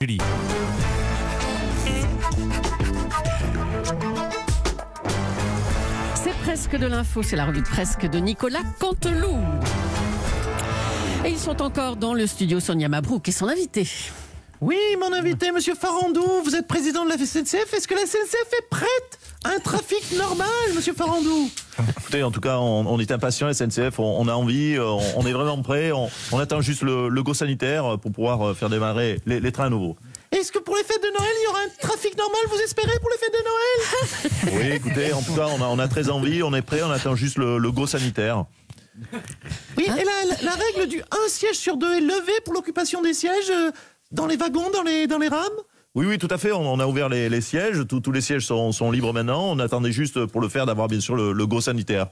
Julie. C'est presque de l'info, c'est la revue de presque de Nicolas Canteloup. Et ils sont encore dans le studio, Sonia Mabrouk et son invité. Oui, mon invité, monsieur Farandou, vous êtes président de la SNCF. Est-ce que la SNCF est prête à un trafic normal, monsieur Farandou? Écoutez, en tout cas, on est impatient, SNCF, on a envie, on est vraiment prêt, on attend juste le go sanitaire pour pouvoir faire démarrer les trains nouveaux. Est-ce que pour les fêtes de Noël, il y aura un trafic normal, vous espérez, pour les fêtes de Noël? Oui, écoutez, en tout cas, on a très envie, on est prêt, on attend juste le go sanitaire. Oui, et la règle du 1 siège sur 2 est levée pour l'occupation des sièges dans les wagons, dans les rames? Oui, tout à fait, on a ouvert les sièges, tous les sièges sont libres maintenant, on attendait juste pour le faire d'avoir bien sûr le go sanitaire.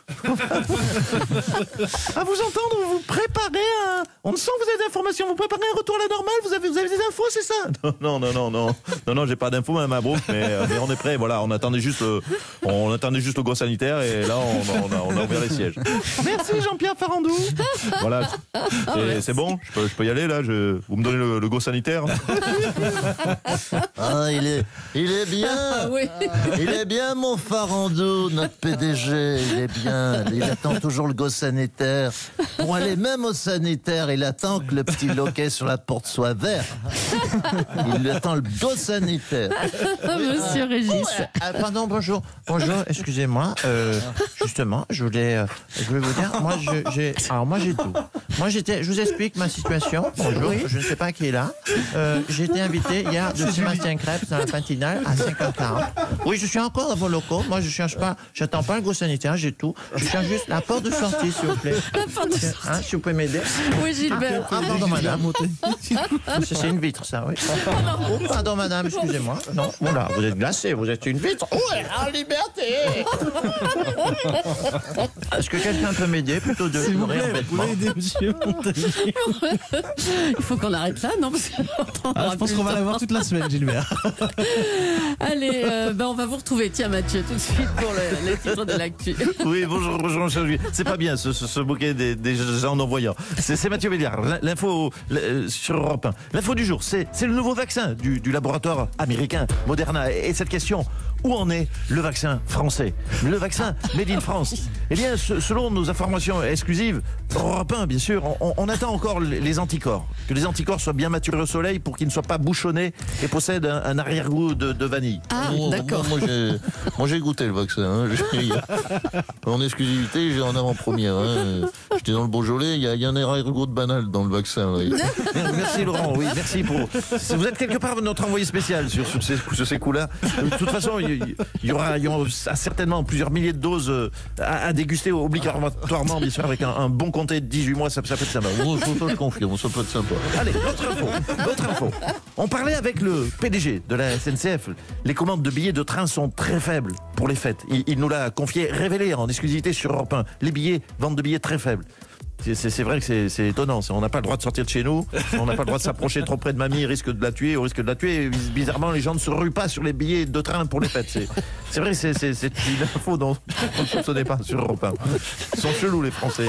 À vous entendre, vous préparez un... On sent que vous avez des informations, vous préparez un retour à la normale, vous avez des infos, c'est ça? Non, j'ai pas d'infos, Mme Mabrouk, mais on est prêt, voilà, on attendait juste le go sanitaire et là, on a ouvert les sièges. Merci Jean-Pierre Farandou. Voilà, c'est bon, je peux y aller là, vous me donnez le go sanitaire? Ah, il est bien. Ah, oui. Il est bien, mon Farandou, notre PDG. Il est bien. Il attend toujours le go sanitaire. Pour aller même au sanitaire, il attend que le petit loquet sur la porte soit vert. Il attend le go sanitaire. Monsieur Régis. Pardon, bonjour, excusez-moi. Justement, je voulais vous dire, moi j'ai tout. Je vous explique ma situation. Bonjour, je ne sais pas qui est là. J'ai été invité hier de Sébastien Krebs dans la Pantinale à 5h40. Oui, je suis encore dans vos locaux. Moi, j'attends pas le go sanitaire, j'ai tout. Je cherche juste la porte de sortie, s'il vous plaît. La porte de sortie. Si vous pouvez m'aider. Oui, Gilbert. Pardon, madame. C'est une vitre, ça, oui. Oh, pardon, madame, excusez-moi. Non, voilà, vous êtes glacé, vous êtes une vitre. Ouais, en liberté. Est-ce que quelqu'un peut m'aider plutôt de S'il vous plaît, vous pouvez aider monsieur Montagnier. Il faut qu'on arrête là, non? Parce Je pense qu'on va l'avoir toute la semaine, Gilbert. Allez, on va vous retrouver. Tiens, Mathieu, tout de suite pour les titres de l'actu. Oui, bonjour, cher Julie. C'est pas bien ce bouquet des gens non-voyants. C'est Mathieu Béliard, l'info sur Europe 1. L'info du jour, c'est le nouveau vaccin du laboratoire américain Moderna. Et cette question, où en est le vaccin français? Le vaccin Made in France? Eh bien, selon nos informations exclusives, Europe 1, bien sûr, on attend encore les anticorps. Que les anticorps soient bien maturés au soleil pour qu'ils ne soient pas bouchonnés et possèdent un arrière-goût de vanille. Ah, d'accord. Moi, j'ai goûté le vaccin. Hein. En exclusivité, j'ai en avant-première. Hein. J'étais dans le Beaujolais, il y a un arrière-goût de banal dans le vaccin. Là. Merci Laurent, oui, merci pour... Vous êtes quelque part notre envoyé spécial sur ces coups-là. De toute façon, il y aura certainement plusieurs milliers de doses à déguster obligatoirement, bien sûr, avec un bon comté de 18 mois, ça peut être sympa. Je confirme, ça peut être sympa. Allez, autre info. On parlait avec le PDG de la SNCF. Les commandes de billets de train sont très faibles pour les fêtes. Il nous l'a confié, révélé en exclusivité sur Europe 1. Les ventes de billets très faibles. C'est vrai que c'est étonnant. On n'a pas le droit de sortir de chez nous. On n'a pas le droit de s'approcher trop près de mamie. Il risque de la tuer. Au risque de la tuer. Bizarrement, les gens ne se ruent pas sur les billets de train pour les fêtes. C'est vrai que c'est une info dont on ne soupçonnait pas sur Europe 1. Ils sont chelous, les Français.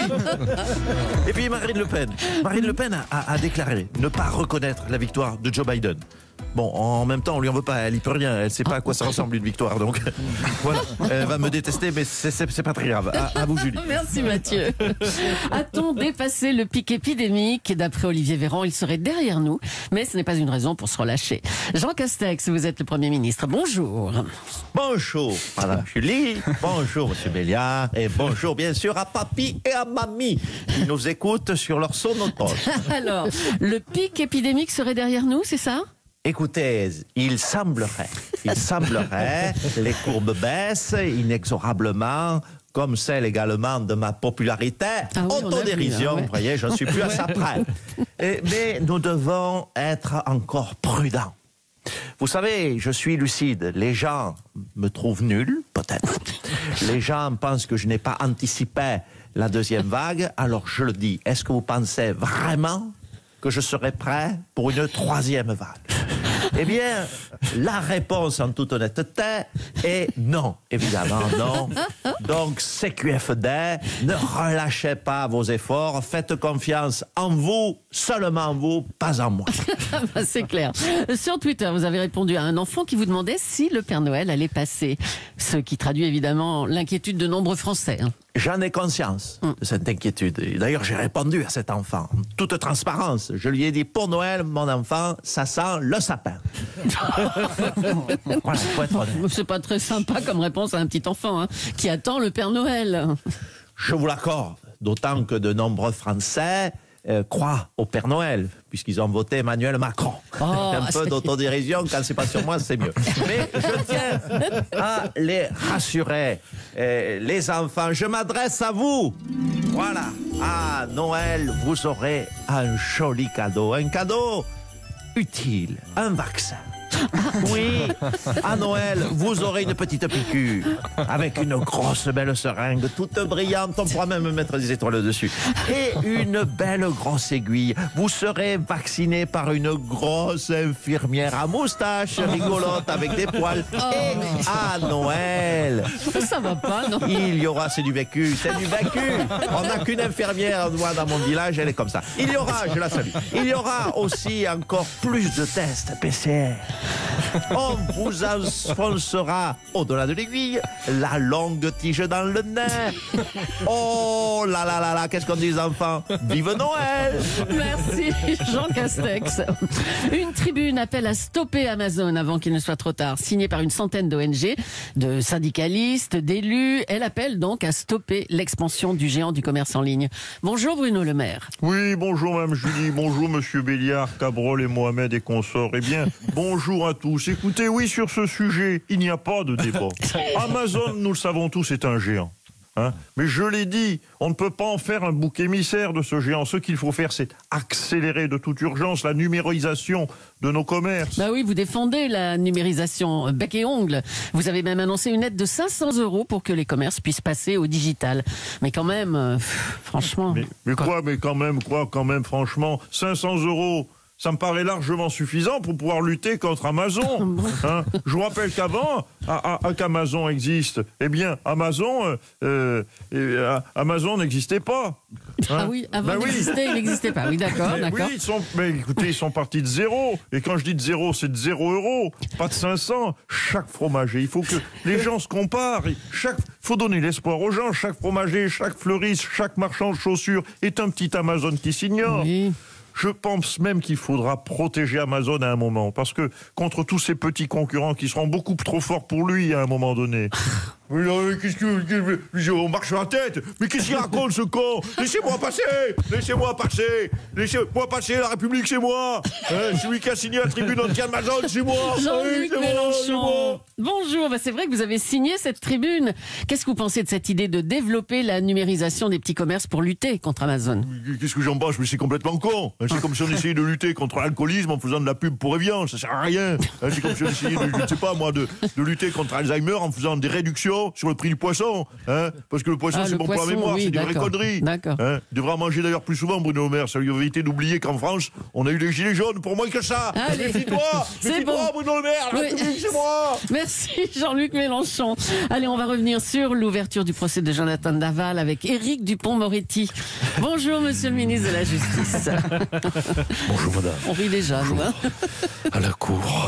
Et puis Marine Le Pen. Marine Le Pen a déclaré ne pas reconnaître la victoire de Joe Biden. Bon, en même temps, on lui en veut pas, elle y peut rien, elle sait pas à quoi ça ressemble une victoire, donc voilà, elle va me détester, mais c'est pas très grave. À vous, Julie. Merci Mathieu. A-t-on dépassé le pic épidémique? D'après Olivier Véran, il serait derrière nous, mais ce n'est pas une raison pour se relâcher. Jean Castex, vous êtes le Premier ministre, bonjour. Bonjour, Madame Julie, bonjour, Monsieur Béliard, et bonjour bien sûr à Papy et à Mamie qui nous écoutent sur leur sonophone. Alors, le pic épidémique serait derrière nous, c'est ça? Écoutez, il semblerait, les courbes baissent inexorablement, comme celle également de ma popularité. Ah oui, Autodérision, vous voyez, je ne suis plus à ça près. Mais nous devons être encore prudents. Vous savez, je suis lucide. Les gens me trouvent nul, peut-être. Les gens pensent que je n'ai pas anticipé la deuxième vague. Alors je le dis, est-ce que vous pensez vraiment que je serai prêt pour une troisième vague? Eh bien, la réponse en toute honnêteté est non, évidemment non. Donc, CQFD, ne relâchez pas vos efforts, faites confiance en vous, seulement en vous, pas en moi. C'est clair. Sur Twitter, vous avez répondu à un enfant qui vous demandait si le Père Noël allait passer. Ce qui traduit évidemment l'inquiétude de nombreux Français. J'en ai conscience de cette inquiétude. Et d'ailleurs, j'ai répondu à cet enfant en toute transparence. Je lui ai dit, pour Noël, mon enfant, ça sent le sapin. Voilà, faut être honnête. C'est pas très sympa comme réponse à un petit enfant qui attend le Père Noël. Je vous l'accorde, d'autant que de nombreux Français croient au Père Noël, puisqu'ils ont voté Emmanuel Macron. Un peu d'autodérision, quand c'est pas sur moi, c'est mieux. Mais je tiens à les rassurer. Les enfants, je m'adresse à vous. Voilà. À Noël, vous aurez un joli cadeau. Un cadeau utile, un vaccin. Oui, à Noël, vous aurez une petite piqûre avec une grosse belle seringue toute brillante, on pourra même mettre des étoiles dessus, et une belle grosse aiguille. Vous serez vacciné par une grosse infirmière à moustache rigolote avec des poils. Et à Noël, Ça va pas, non? il y aura, c'est du vécu. On n'a qu'une infirmière, moi, dans mon village, elle est comme ça. Il y aura, je la salue, il y aura aussi encore plus de tests PCR. On vous enfoncera au-delà de l'aiguille la longue tige dans le nez. Oh là là là là, qu'est-ce qu'on dit les enfants? Vive Noël! Merci Jean Castex. Une tribune appelle à stopper Amazon avant qu'il ne soit trop tard. Signée par une centaine d'ONG, de syndicalistes, d'élus. Elle appelle donc à stopper l'expansion du géant du commerce en ligne. Bonjour Bruno Le Maire. Oui, bonjour Mme Julie, bonjour Monsieur Béliard, Cabrol et Mohamed et consorts. Eh bien, bonjour à tous. Écoutez, oui, sur ce sujet, il n'y a pas de débat. Amazon, nous le savons tous, est un géant. Mais je l'ai dit, on ne peut pas en faire un bouc émissaire de ce géant. Ce qu'il faut faire, c'est accélérer de toute urgence la numérisation de nos commerces. Bah oui, vous défendez la numérisation bec et ongle. Vous avez même annoncé une aide de 500 € pour que les commerces puissent passer au digital. Mais quand même, franchement... Mais quand même, franchement, 500 €. Ça me paraît largement suffisant pour pouvoir lutter contre Amazon. Je vous rappelle qu'avant qu'Amazon existe, eh bien, Amazon n'existait pas. Ah oui, avant d'exister, il n'existait pas. Oui, d'accord. Oui, écoutez, ils sont partis de zéro. Et quand je dis de zéro, c'est de 0 €, pas de 500. Chaque fromager, il faut que les gens se comparent. Il faut donner l'espoir aux gens. Chaque fromager, chaque fleuriste, chaque marchand de chaussures est un petit Amazon qui s'ignore. Oui. Je pense même qu'il faudra protéger Amazon à un moment, parce que contre tous ces petits concurrents qui seront beaucoup trop forts pour lui à un moment donné. On marche sur la tête. Mais qu'est-ce qu'il raconte ce con? Laissez-moi passer, la République c'est moi. Celui qui a signé la tribune anti-Amazon c'est moi. Jean-Luc Mélenchon. Bonjour, c'est vrai que vous avez signé cette tribune. Qu'est-ce que vous pensez de cette idée de développer la numérisation des petits commerces pour lutter contre Amazon? Qu'est-ce que j'en pense? Mais c'est complètement con. C'est comme si on essayait de lutter contre l'alcoolisme en faisant de la pub pour Evian, ça sert à rien. C'est comme si on essayait de lutter contre Alzheimer en faisant des réductions sur le prix du poisson, parce que le poisson c'est bon pour la mémoire, c'est des vraies conneries. Il devrait en manger d'ailleurs plus souvent, Bruno Le Maire. Ça lui avait été d'oublier qu'en France, on a eu les gilets jaunes pour moins que ça. Méfie-toi, Bruno Le Maire, la République c'est moi. Merci Jean-Luc Mélenchon. Allez, on va revenir sur l'ouverture du procès de Jonathan Daval avec Éric Dupond-Moretti. Bonjour Monsieur le ministre de la Justice. Bonjour madame. On rit déjà, nous. À la cour.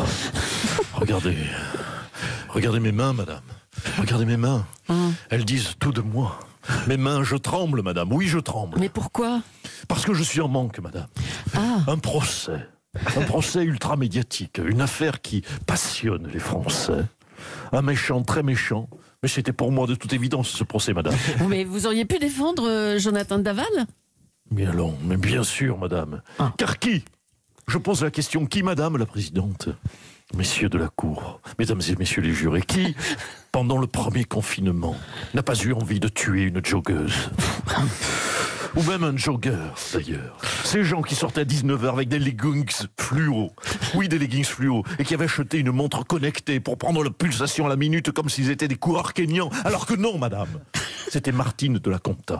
Regardez mes mains, madame. Regardez mes mains. Elles disent tout de moi. Mes mains, je tremble, madame. Oui, je tremble. Mais pourquoi? Parce que je suis en manque, madame. Un procès ultra médiatique. Une affaire qui passionne les Français. Un méchant, très méchant. Mais c'était pour moi de toute évidence ce procès, madame. Mais vous auriez pu défendre Jonathan Daval? Mais bien sûr, madame. Car qui? Je pose la question, qui, madame la présidente? Messieurs de la Cour, mesdames et messieurs les jurés, qui, pendant le premier confinement, n'a pas eu envie de tuer une joggeuse? Ou même un jogger, d'ailleurs. Ces gens qui sortaient à 19h avec des leggings fluo. Oui, des leggings fluo. Et qui avaient acheté une montre connectée pour prendre la pulsation à la minute comme s'ils étaient des coureurs kényans. Alors que non, madame. C'était Martine de la Compta.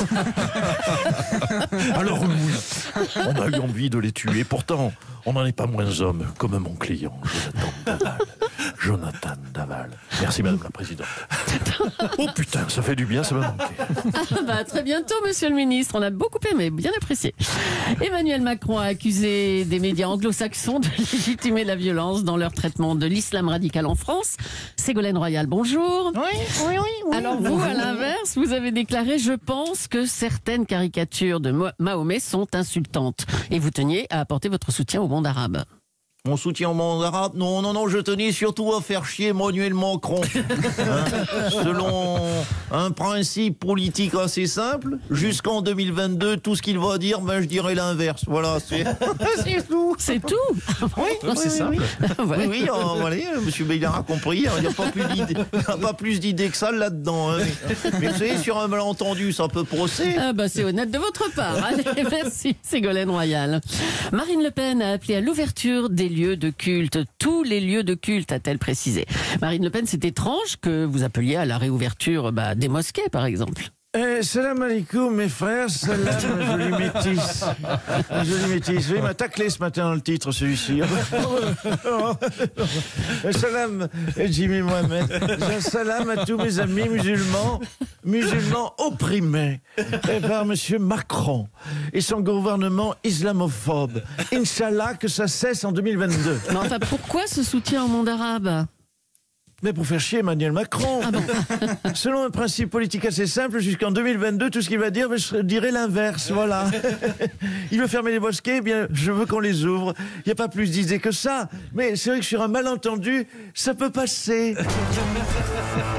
Alors oui, on a eu envie de les tuer. Pourtant, on n'en est pas moins homme, comme mon client, Jonathan Daval. Jonathan Daval. Merci, Madame la Présidente. Oh putain, ça fait du bien, ça m'a manqué. À très bientôt, Monsieur le Ministre. On a beaucoup aimé, bien apprécié. Emmanuel Macron a accusé des médias anglo-saxons de légitimer la violence dans leur traitement de l'islam radical en France. Ségolène Royal, bonjour. Oui. Alors vous, à l'inverse, vous avez déclaré « Je pense que certaines caricatures de Mahomet sont insultantes ». Et vous teniez à apporter votre soutien au monde arabe. Mon soutien au monde arabe? Non, je tenais surtout à faire chier Emmanuel Macron. Selon un principe politique assez simple, jusqu'en 2022, tout ce qu'il va dire, je dirais l'inverse. Voilà, c'est tout. C'est tout? Oui, c'est simple. Ouais. Oui, voilà, monsieur Béillard a compris, il n'y a pas plus d'idées que ça là-dedans. Hein. Mais vous savez, sur un malentendu, ça peut procès. Ah bah c'est honnête de votre part. Allez, merci Ségolène Royal. Marine Le Pen a appelé à l'ouverture des lieux de culte. Tous les lieux de culte, a-t-elle précisé. Marine Le Pen, c'est étrange que vous appeliez à la réouverture des mosquées, par exemple. Salam alaikum, mes frères, salam, joli métis. Joli métis. Oui, il m'a taclé ce matin dans le titre, celui-ci. Salam, Jimmy Mohamed. Salam à tous mes amis musulmans opprimés par monsieur Macron et son gouvernement islamophobe. Inch'Allah que ça cesse en 2022. Mais enfin, pourquoi ce soutien au monde arabe ? Mais pour faire chier Emmanuel Macron. Ah bon. Selon un principe politique assez simple, jusqu'en 2022, tout ce qu'il va dire, je dirais l'inverse, voilà. Il veut fermer les mosquées, eh bien, je veux qu'on les ouvre. Il n'y a pas plus d'idées que ça. Mais c'est vrai que sur un malentendu, ça peut passer.